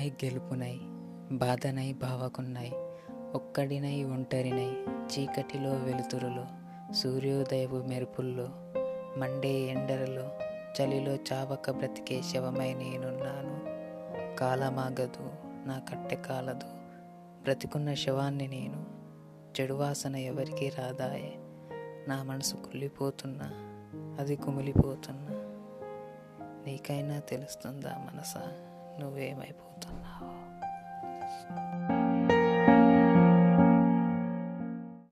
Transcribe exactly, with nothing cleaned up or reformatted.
ఓటమినై గెలుపునై, బాధనై భావకున్నై, ఒక్కడినై ఒంటరినై, చీకటిలో వెలుతురులో, సూర్యోదయపు మెరుపుల్లో, మండే ఎండలలో, చలిలో చావక బ్రతికే శవమై నేనున్నాను. కాలమాగదు, నా కట్టె కాలదు, బ్రతికున్న శవాన్ని నేను. చెడు వాసన ఎవరికి రాదాయే, నా మనసు కుళ్ళిపోతున్నా, అది కుమిలిపోతున్నా. నీకైనా తెలుస్తుందా మనసా, నువ్వేమైపోతున్నా?